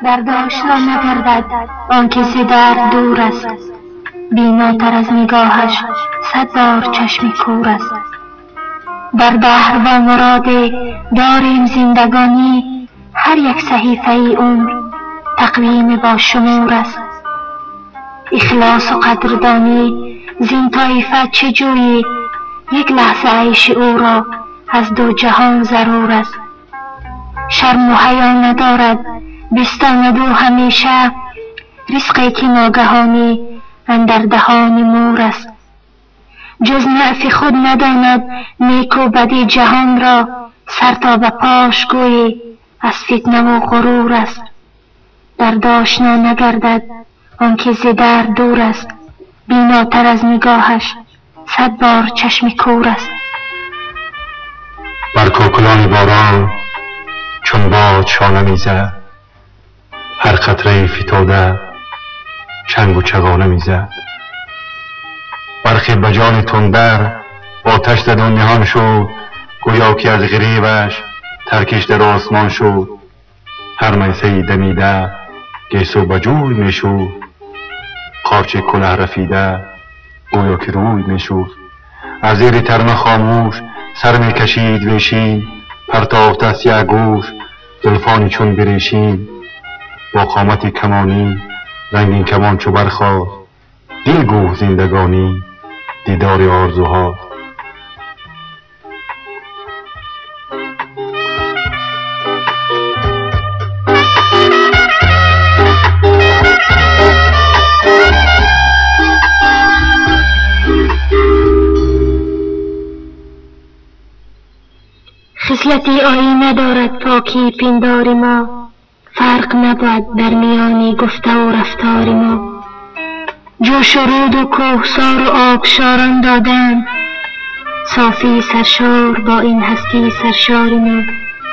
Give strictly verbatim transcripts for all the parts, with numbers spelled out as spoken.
درد آشنا نگردد آنکه ز درد دور است، بیناتر از نگاهش صد بار چشم کور است. در بحر و مراد داریم زندگانی، هر یک صحیفه ای عمر تقویم با شمور است. اخلاص و قدردانی زین طایفه چه جویی، یک لحظه عیش او را از دو جهان ضرور است. شرم و حیا ندارد بستاند او همیشه، رزقی که ناگهانی اندر دهان مور است. جز نفع خود نداند نیک و بد جهان را، سر تا به پاش گویی از فتنه و غرور است. درد آشنا نگردد آنکه ز درد دور است، بیناتر از نگاهش صد بار چشم کور است. بر کوکلان باران چون باد شانه میزد، هر قطره فتاده چنگ و چغانه میزد. برخی بجان تندر آتش زد و نهان شد، گویا که از غریبش ترکش در آسمان شد. هر میسه دمیده گیسو بجوی میشد، قارچ کله رفیده گویا که روی میشد. از زیر ترنه خاموش سر میکشید ویشین، پرتافته سیه گوش زلفانی چون بریشین. با قامت کمانی رنگین کمان چو برخاست، دل گو زندگانی دیدار آرزوها. خصلتی آیینه دارد پاکی پندار ما، فرق نبود در میان گفته و رفتار ما. جوش و رود و کوهسار و آبشاران دادن، صافی سرشار با این هستی سرشار ما.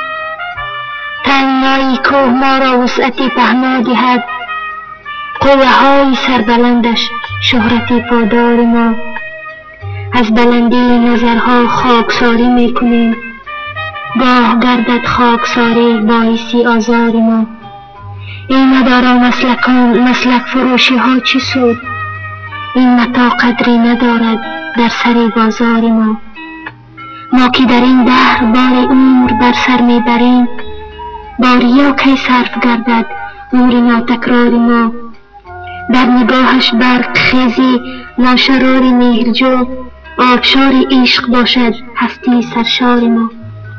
تنگنای کوه ما را وسعتی پهنا دهد، قله های سربلندش شهرتی پادار ما. از بلندی نظرها خاکساری میکنیم، گاه گردد خاکساری باعثی آزار ما. این مدارا مسلکان مسلک فروشی ها چه سود، این متا قدری ندارد در سر بازار ما. ما که در این دهر بار عمر بر سر میبریم، باریا کی صرف گردد عمر ناتکرار ما. در نگاهش برق خیزی ناشرار مهرجو، آبشار عشق باشد هستی سرشار ما.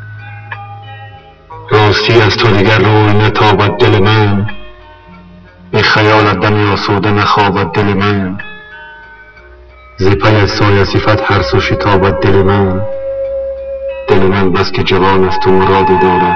راستی از تو دیگر روی نتابد دل من، به خیالت دمی آسوده نخوابد دل من. ز پی سایه صفت هر سو شتابد دل من، دل من بس که جوان است و مرادی دارد.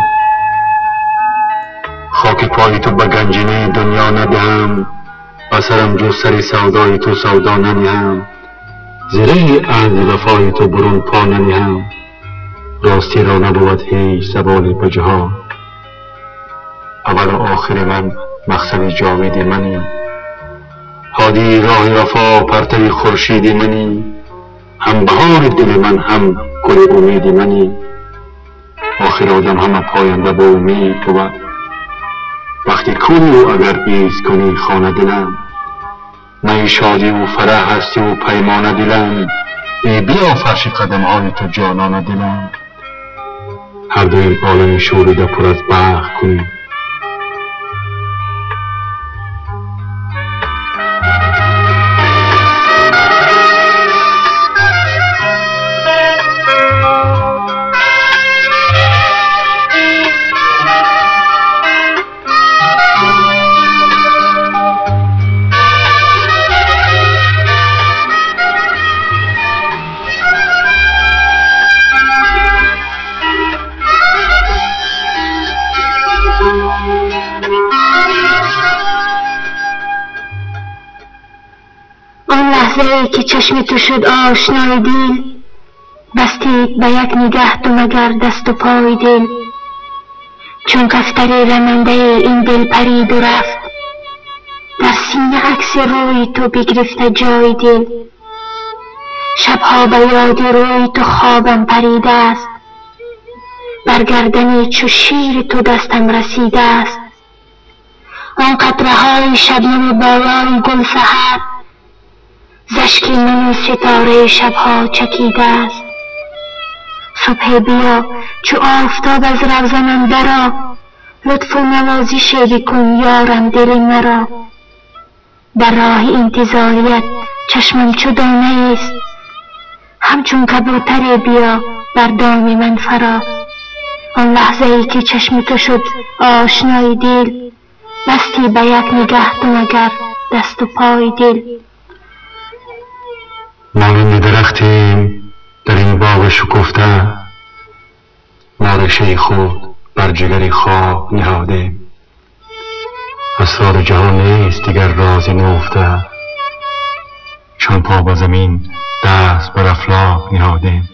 خاک پای تو به گنجینه دنیا ندهم، و سرم جز سر سودای تو سودا ننهم. زره عهد وفای تو برون پا ننهم، راستی را نبود هیچ زوالی به جهان. اول و آخر من مقصد جاوید منی، هادی راه وفا پرتوی خورشید منی. هم بهار دل من هم گل امید منی، آخر آدم همه پاینده با امید بود. وقتی کنی و اگر ایست کنی خانه دلم، می شادی و فرح هستی و پیمان دلم. ای بیا فرش قدم های تو جانان دلم، هر دو این عالم شوریده پر از بخت کنی. آن لحظه که چشم تو شد آشنای دل، بستید به یک نگه تو مگر دست و پای دل. چون کفتری رمنده این دل پرید و رفت، در سینه عکس روی تو بگرفته جای دل. شبها به یاد روی تو خوابم پریده است، بر گردن چو شیر تو دستم رسیده است. آن قطره های شبنم بالای گل سحر زشکی من ستاره شبها چکیده است. صبح بیا چو آفتاب از روزنم درآ، لطف و نوازش بکن یارم دل مرا. در راه انتظاریت چشمم چو دانه است، همچون کبوتر بیا بر دام من فرا. آن لحظه ای که چشم تو شد آشنای دل، بستی به یک نگه تو مگر دست و پای دل. مانند درختیم در این باغ شکفته، ما رشته خود بر جگر خاک نهادیم. اسرار جهان نیست دیگر رازی نهفته، چون پا به زمین دست بر افلاک نهادیم.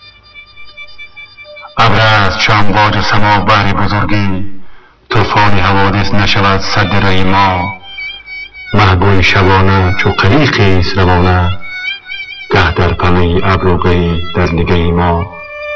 ابر است چو امواج سما بحر بزرگی، طوفان حوادث نشود سد ره ما. محبوی شبانه چو قلیقی است روانه، گه در پنه ابر و گهی در نگه ما.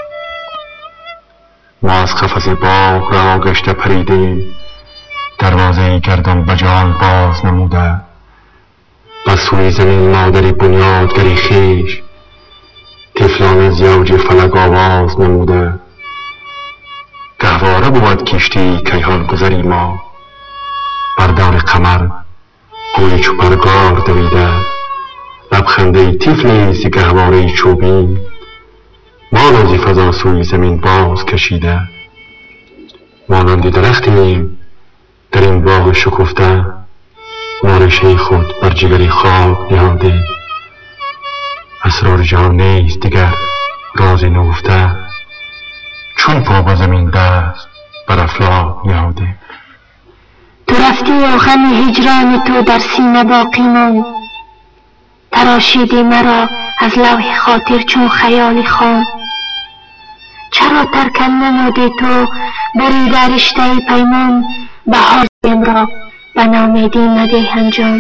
ما از قفس باغ رها گشته پریدیم، دروازه گردان به جان باز نموده. به سوی زمین مادر بنیادگری خویش، طفلان از یوج فلک آواز نموده. گهواره بود کشتی کیهان گذری ما، بر دور قمر گوی چو پرگار دویده. لبخنده طفلی ز گهواره چوبین، ما را ز فضا سوی زمین باز کشیده. مانند درختیم در این باغ شکفته، ما رشته خود بر جگر خاک نهادیم. اسرار جهان نیست دیگر راز نهفته، چون پا به زمین دست بر افلاک نهادیم. تو رفتی و غم هجران تو در سینه باقی ماند، تراشیدی مرا از لوح خاطر چون خیالی خام. چرا ترک ننمودی تو بری در رشته پیمان، بهاریم را به نامیدی نده انجام.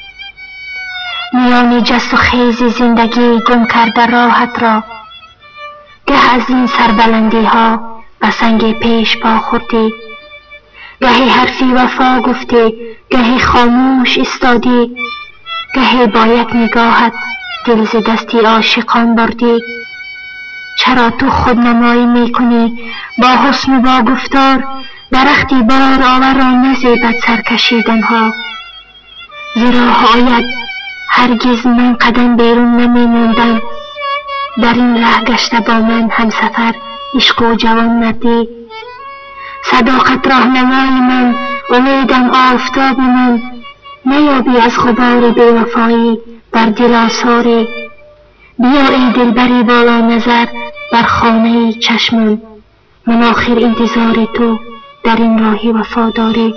میان جست و خیز زندگی گم کرده راحت را، گه از این سربلندی ها به سنگ پیش پا خوردی. گهی حرفی وفا گفتی، گهی خاموش استادی، گهی با یک نگاهت دل ز دستی عاشقان بردی. چرا تو خود نمایی می کنی با حسن و با گفتار، درختی بار آور را نزیبد سر کشیدن ها. زیرا هایت هرگز من قدم بیرون نمی موندم، در این ره گشته با من هم سفر عشق و جوان مردی. صداقت راهنمای من، امیدم آفتاب من، نیابی از غبار بی‌وفایی بر دل آثاری. بیا ای دلبری بالا نظر بر خانه چشمم، من آخر انتظار تو در این راهی وفاداری.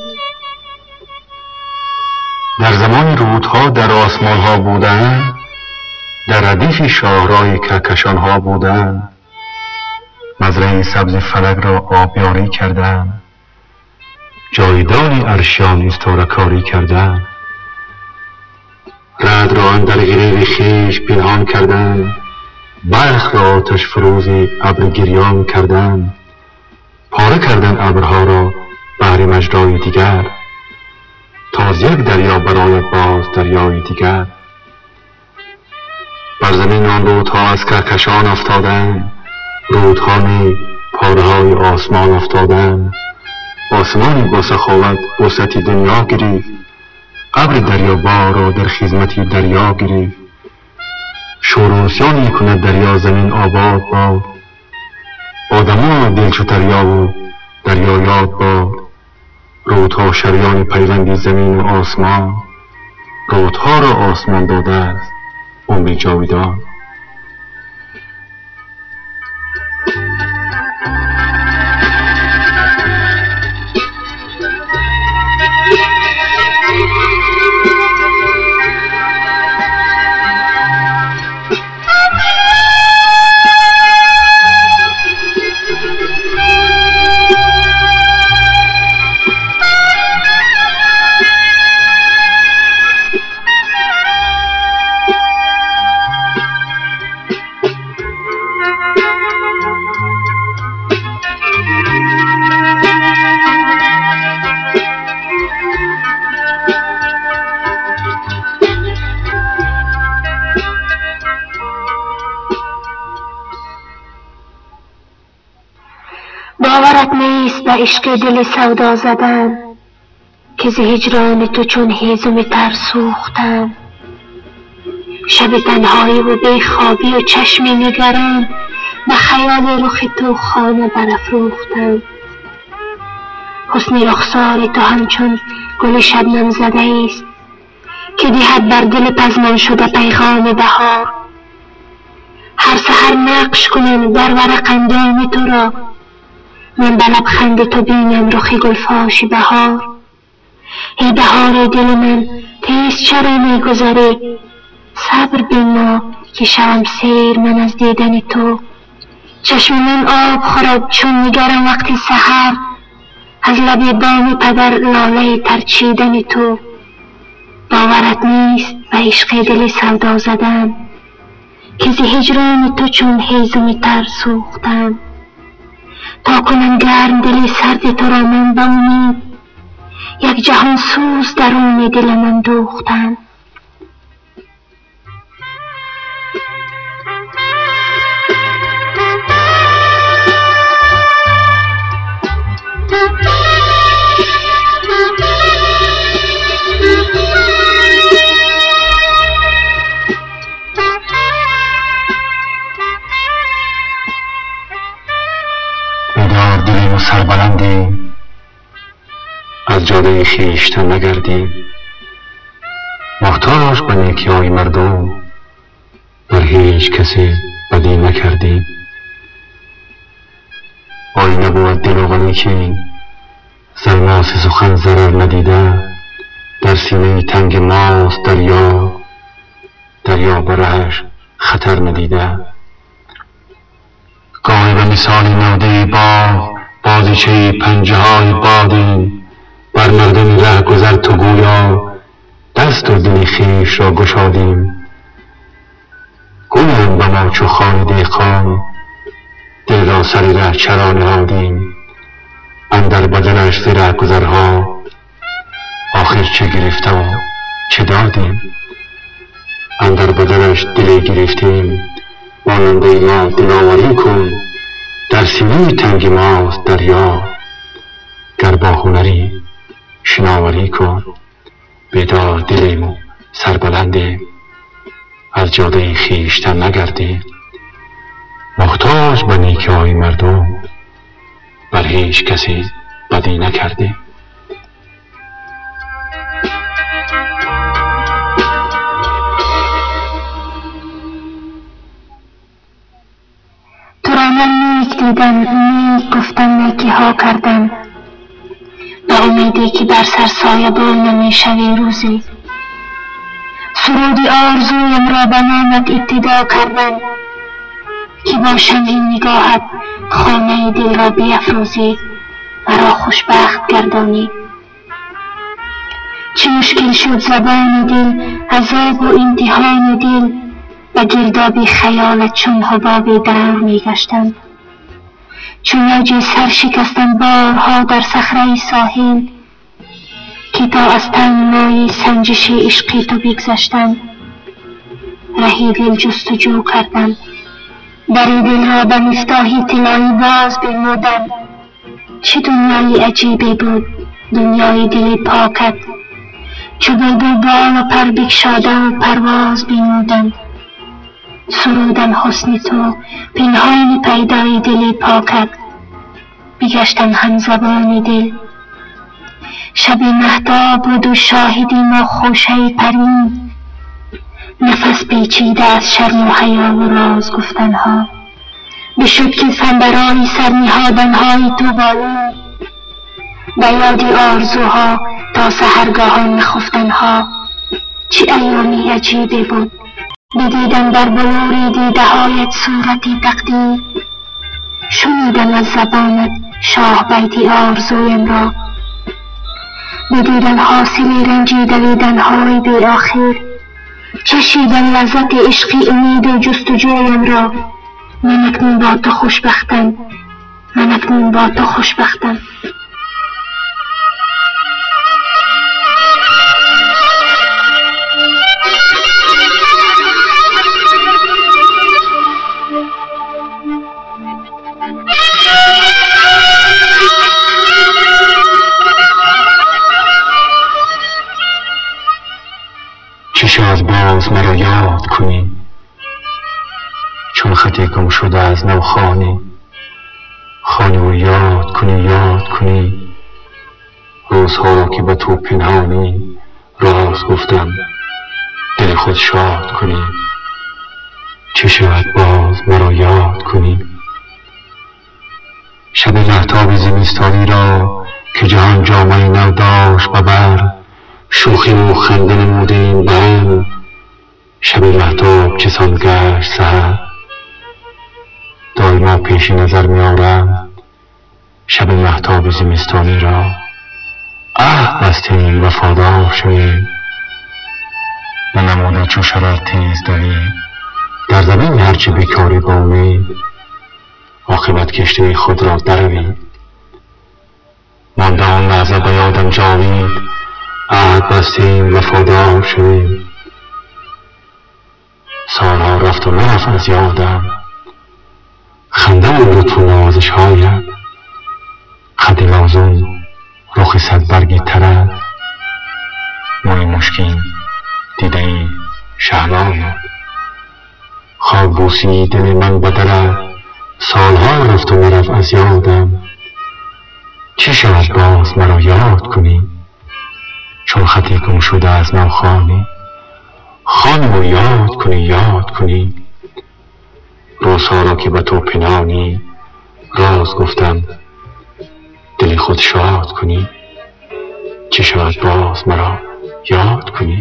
در زمان رودها در آسمان ها بودن، در ردیف شاهرای کهکشان ها بودن. مزرعه سبز فلک را آبیاری کردن، جایدان عرشیان استاره کاری کردن. رعد را اندر گریه خویش پنهان کردن، برق را آتش فروز ابر گریان کردن. پاره کردن ابرها را بهر مجرای دیگر، تا از یک دریا برآید باز دریای دیگر. بر زمین آن رودها از کهکشان افتادند، رودها نی پاره‌های آسمان افتادند. آسمانی با سخاوت وسعت دنیا گرفت، ابر دریابار را در خدمت دریا گرفت. شور و نسیانی کند دریا زمین آباد باد، آدمان دل چو دریا و دریا یاد باد. رودها شریان پیوندی زمین و آسمان، رودها را آسمان داده است عمر جاودان. باورت نیست به عشق دل سودا زدن، که ز هجران تو چون هیزم تر سوختم. شب تنهایی و بیخوابی و چشم نگران، به خیال رخ تو خانه برافروختم. حسن رخسار تو همچون گل شبنم زده است، که دهد بر دل پزمان شده پیغام بهار. هر سحر نقش کنم در ورق اندام تو را، من به لبخند تو بینم رخ گلفاش بهار. ای بهار دل من تیز چرا میگذری، صبر بما که شوم سیر من از دیدن تو. چشم من آب خورد چون نگرم وقتی سحر، از لب بام پدر لاله ترچیدن تو. باورت نیست به عشق دل سودا زدن، که ز هجران تو چون هیزم تر سوختم. تا کنم گرم دل سرد تو را من به امید، یک جهان سوز درون دل من دوختم. بیدار دلیم و سربلندیم، از جاده خویشتن نگردیم. محتاج به نیکی‌های مردم، بر هیچ کسی بدی نکردیم. آینه بود دل و غمی که ز الماس سخن ضرر ندیده، در سینه تنگ ماست دریا، دریا به رهش خطر ندیده. گاهی به مثال نوده باغ، بازیچه پنجه های بادیم. بر مردم ره گذر تو گویا، دست و دل خویش را گشادیم. گویم به ما چو خان دهقان، دل را سر ره چرا نهادیم. اندر بدنش ز رهگذرها، آخر چه گرفته و چه دادیم. اندر بدنش دلی گرفتیم، ماننده ما دلاوری کن. در سینه تنگ ماست دریا، گر با هنری شناوری کن. بیدار دلیم و سربلندیم، از جاده خویشتن نگردیم. محتاج به نیکی‌های مردم، بر هیچ کسی بدی نکردیم. تو را من نیک دیدم، نیک گفتم، نیکی ها کردم، به امیدی که بر سر سایه‌بان نمی‌شوی روزی. سرودی آرزویم را به نامت ابتدا کردم، که با شمع نگاهت خانه دل را بیفروزی، مرا خوشبخت گردانی. چه مشکل شد زبان دل، عذاب و امتحان دل، به گرداب خیالت چون حباب دور میگشتم. چون موج سر شکستم بارها در صخره ساحل، که تا از تنگنای سنجش عشق تو بگذشتم. رهی دل جستجو کردم، در دل را به مفتاحی طلایی باز بنمودم. چه دنیای عجیبی بود دنیای دل پاکت، چو بلبل بال و پر بگشاده و پرواز بنمودم. سرودم حسن تو پنهان پیدای دل پاکت، بگشتم هم زبان دل. شب مهتاب بود و شاهدی ما خوشه پرین، نفس پیچیده از شرم و حیا و راز گفتنها. بشد که سنبرای سر نهادنهای تو بالین، به یادی آرزوها تا سحرگاهان خفتنها. چه ایامی عجیبی بود، بدیدم در بلور دیده هایت صورتی تقدیر. شنیدم از زبانت شاه بیتی آرزویم را، بدیدم حاصل رنجی دویدن های بی آخر. چشیدم لذت عشقی امید و جستجویم را، من اکنون با تو خوشبختم، من اکنون با تو خوشبختم. چون خطی گم شده از نو خوانی، خوانی و یاد کنی یاد کنی روزها را که به تو پنهانی. راز گفتم دل خود شاد کنی، چه شود باز مرا یاد کنی. شب مهتاب زمستانی را که جهان جامه نو داشت به بر، شوخی و خنده نمودیم به هم. شب مهتاب چه سان گشت سحر، دایما پیش نظر می آرم شب مهتاب زمستانی را. عهد بستیم وفادار شویم، ننموده چو شرر تیز دویم. در زمین هرچه بیکاری با امید، عاقبت کشته خود را درویم. مانده آن لحظه به یادم جاوید، عهد بستیم وفادار شویم. سالها رفت و نرفت از یادم، خنده و لطف و نوازش هایت. خط لازم رخ صد برگی ترد، موی مشکین دیده ای شهلایت. خواب بوسی دل من به درت، سالها رفت و نرفت از یادم. چه شود باز مرا یاد کنی، چون خطی گم شده از نو خوانی. خوانی و یاد کنی یاد کنی روزها را که به تو پنهانی. راز گفتم دل خود شاد کنی، چه شود باز مرا یاد کنی.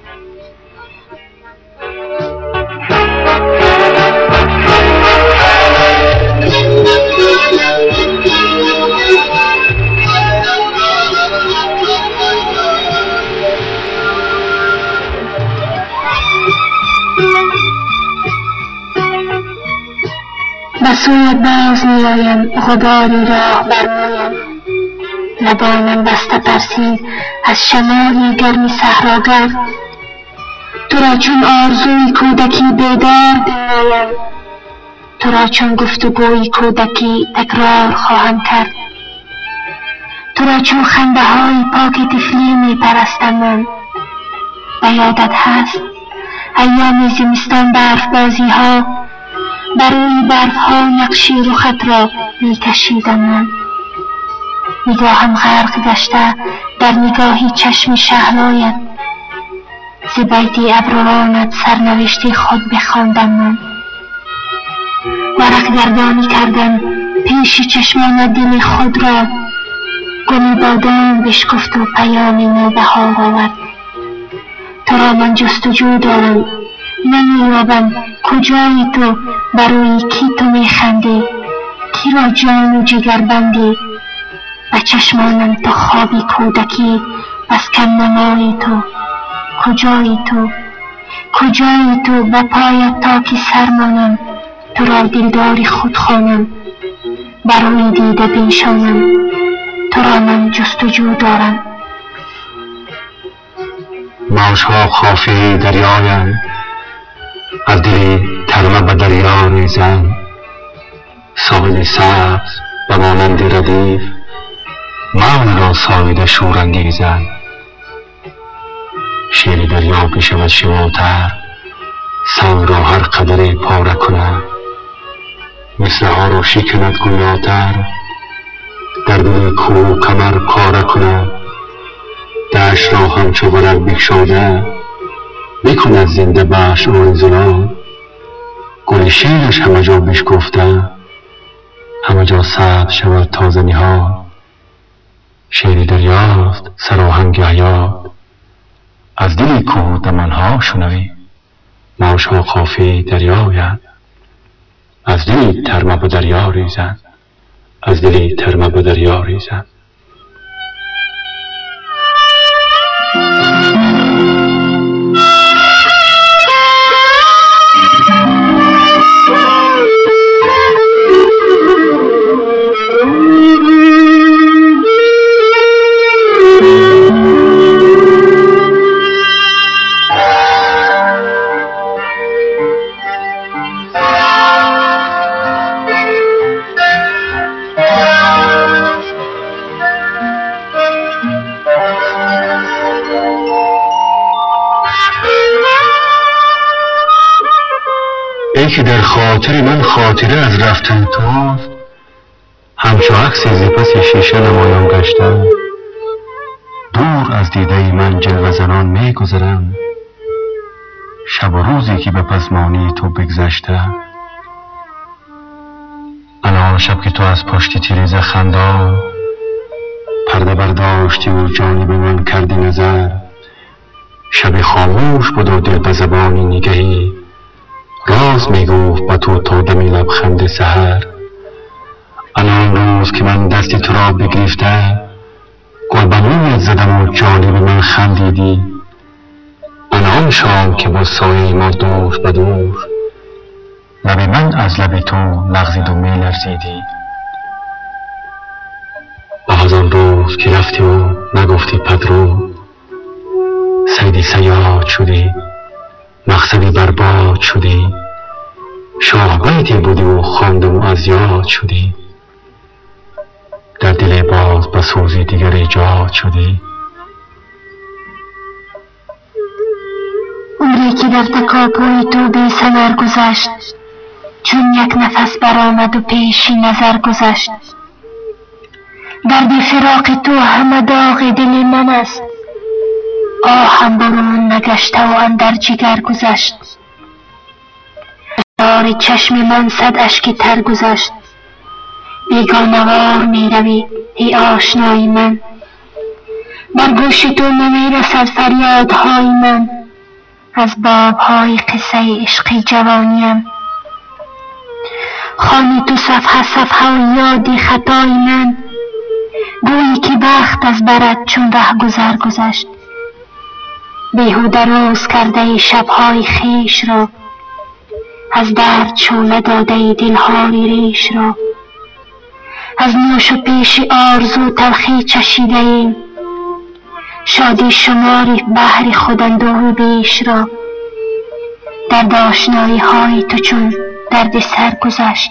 به سویت باز میآیم، غباری راه برمایم. لبانم بسته ترسید از شمالی گرمی صحراگرد. تو را چون آرزوی کودکی بیدار بنمایم، تو را چون گفتگوی کودکی تکرار خواهم کرد. تو را چون خنده های پاک طفلی می پرستم من. به یادت هست ایام زمستان برف بازی ها، بر روی برف ها نقشی رخت را می کشیدم من. نگاهم غرق گشته در نگاهی چشم شهلایت، ز بیت ابروانت سرنوشتی خود بخواندم من. ورق گردانی کردم پیش چشمان دل خود را، گلی بادام بشکفت و پیامی نوبهار آورد. تو را من جستجو دارم نمی‌یابم، کجایی تو؟ بر روی کی تو میخندی؟ کی را جان و جگر بندی؟ به چشمانم تو خوابی کودکی، پس کم نمایی تو. کجایی تو؟ کجایی تو؟ به پایت تا که سر مانم، تو را دلداری خود خوانم، بر روی دیده بنشانم. تو را من جستجو دارم. موجها خافی دریایم، از دلی ترمه به دریا ریزم. ساحل سبز به مانند ردیف، موج را ساییده شورانگیزم. شیر دریا بشود شباتر، سنگ را هر قدری پاره کند. مثل ها را شکند گویاتر، در دل کوه کمر پاره کند. دشت را همچو ورق بگشاده، بکند زنده بخش آرزوها. گل شیرش همه جا بشکفته، همه جا سبز شود تازه نهال. شیر دریاست سراهنگ حیات، از دل کوه دمنها شنوی. موجها قافی دریایند، از دلی ترمه به دریا ریزند. از دلی ترمه به دریا ریزند. که در خاطر من خاطره از رفتن توست، همچو عکسی ز پس شیشه نمایان گشته. دور از دیده من جلوه زنان می گذرم، شب و روزی که به پسمانی تو بگذشته. الان شب که تو از پشت تیریز خندان پرده برداشتی و جانب من کردی نظر. شب خاموش بود و دل به زبانی نگهی، راز می گفت با تو تا دمی لبخند سحر. الان روز که من دستی تو را بگرفته، گل به مویت زدم و جانب من خندیدی. آن شام که با سایه ما دور به دور، لب من از لب تو لغزید و می لرزیدی. از آن روز که رفتی و نگفتی پدرو، صیدی صیاد شدی، مقصدی برباد شدی. شاه بیتی بودی و خواندم و از یاد شدی، در دل باز به سوزی دیگر ایجاد شدی. عمری که در تکاپوی تو بی ثمر گذشت، چون یک نفس برآمد و پیشی نظر گذشت. درد فراق تو همه داغ دل من است، آهم برون نگشته و اندر جگر گذشت. اشار چشم من صد اشک تر گذشت، بیگانه وار می روی ای آشنای من. بر گوش تو نمی رسد فریادهای من، از بابهای قصه عشق جوانیم. خوانی تو صفحه صفحه و یادی خطای من، گویی که بخت از برت چون ره گذر گذشت. بیهوده روز کرده ای شبهای خویش را، از درد شعله داده ای دلهای ریش را. از نوش و پیش آرزو تلخی چشیده ایم، شادی شماری بحر خود اندوه بیش را. درد آشنایی های تو چون درد سر گذشت،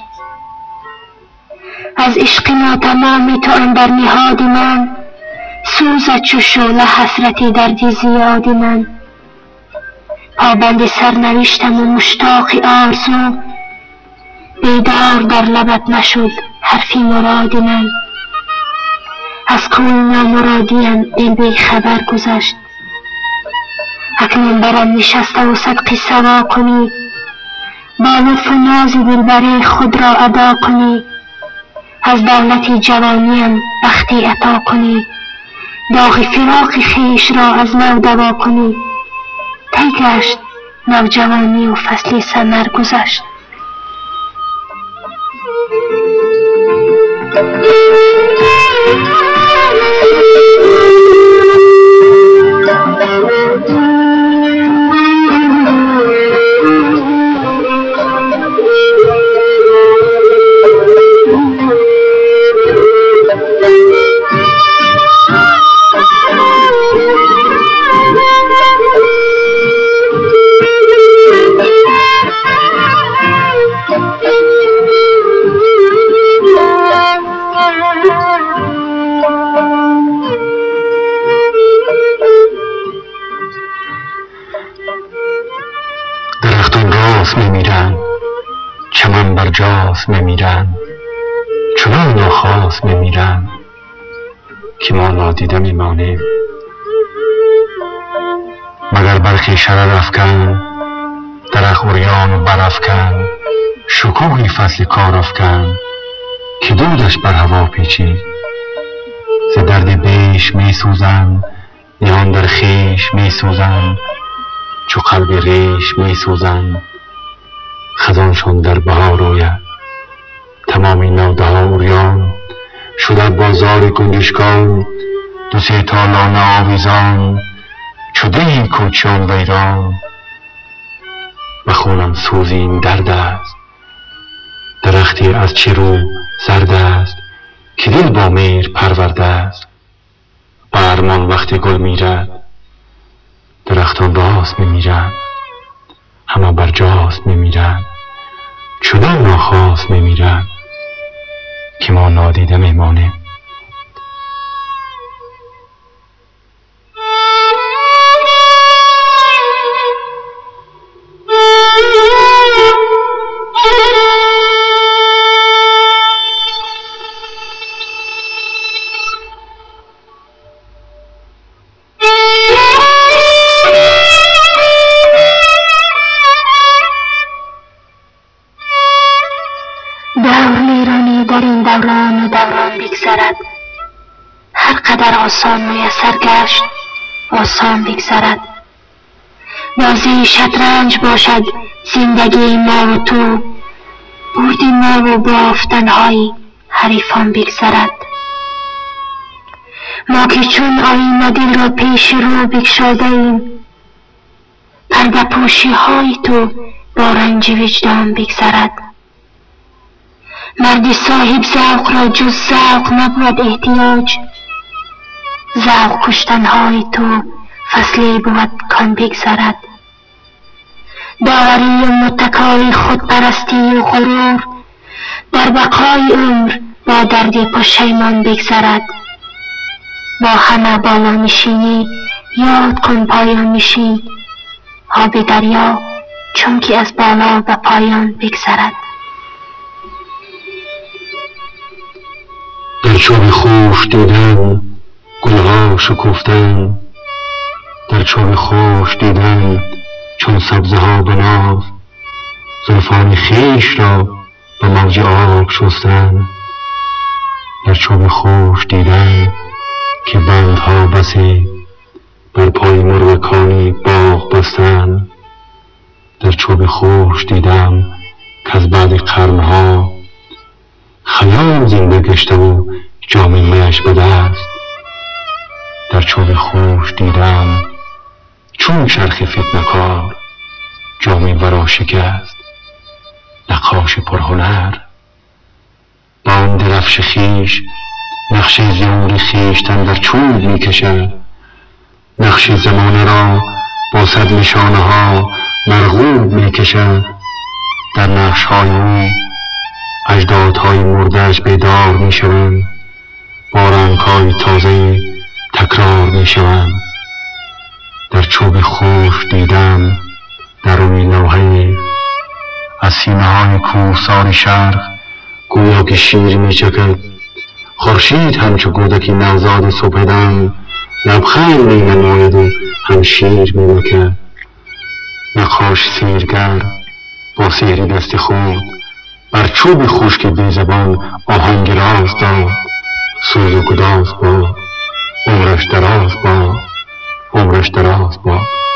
از عشق ناتمام تو اندر نهاد من. سوزد چو شعله حسرتی دردی زیاد من. پابند سرنوشتم و مشتاق آرزو، بیدار در لبت نشد حرفی مراد من. از کوی نامرادیم دل بی خبر گذشت، اکنون برم نشسته و صد قصه وا کنی. با لطف و ناز دلبری خود را ادا کنی، از دولت جوانیم بختی عطا کنی. داغ فراق خویش را از نو دوا کنی، طی گشت نوجوانی و فصل ثمر گذشت. چمن برجاست میمیرند، چنان ناخواست میمیرند که ما نادیده میمانیم. مگر برخی شرر افکن، درخت عریان برافکن، شکوهی فصل کار افکن که دودش بر هوا پیچید. ز درد بیش میسوزند، نهان در خویش میسوزند، چو قلب ریش میسوزند. خزانشان در بهار آید، تمامی نوده ها عریان شده بازار گنجشکان. دو سه تا لانه آویزان چو دیهی کوچیان ویران. و خونم سوزی این درد است، درختی از چه رو زرد است که دل با مهر پرورده است. با ارمان وقتی گل میرد، درختان راست میمیرند، همه برجاست میمیرند، چنان ناخواست میمیرند که ما نادیده میمانیم. دور نیرانی در این دوران و دوران بگذرد، هر قدر آسان میسر گشت آسان بگذرد. بازی شطرنج باشد زندگی ما و تو، برد ما و بافتنهای حریفان بگذرد. ما که چون آیینه دل را پیش رو بگشاده ایم، پرده پوشی های تو با رنج وجدان بگذرد. مرد صاحب ذوق را جز ذوق نبود احتیاج، ذوق کشتن های تو فصلی بود کان بگذرد. داوری و متکای خودپرستی و غرور، در بقای عمر با درد پشیمان بگذرد. با همه بالا نشینی یاد کن پایان نشین، آب دریا چون که از بالا به پایان بگذرد. در چوب خوش دیدن گلها شکفتن، در چوب خوش دیدن چون سبزه ها به ناز، زلفان خویش را به موج آب شستن. در چوب خوش دیدن که بندها بسی بر پای مرغکانی باغ بستن. در چوب خوش دیدم که از بعد قرنها خیام زنده گشته و جام میش به دست. در چوب خوش دیدم چون چرخ فتنه‌کار جام ورا شکست نقاش پرهنر. با آن درفش خویش نقش زیور خویشتن در چوب می کشد، نقش زمانه را با صد نشانه ها مرغوب می کشد. در نقش های او اجدادهای مرده‌اش بیدار می شوند، با رنگ های تازه تکرار می شوند. در چوب خوش دیدم در روی لوحه از سینه های کوهسار شرق گویا که شیر می چکد. خورشید همچو کودکی نوزاد صبح دم لبخند می نماید و هم شیر می مکد. نقاش سیرگر با سحری دست خود بر چوب خشک بی زبان آهنگ راز داد. سوز و گداز باد عمرش دراز باد، عمرش دراز باد.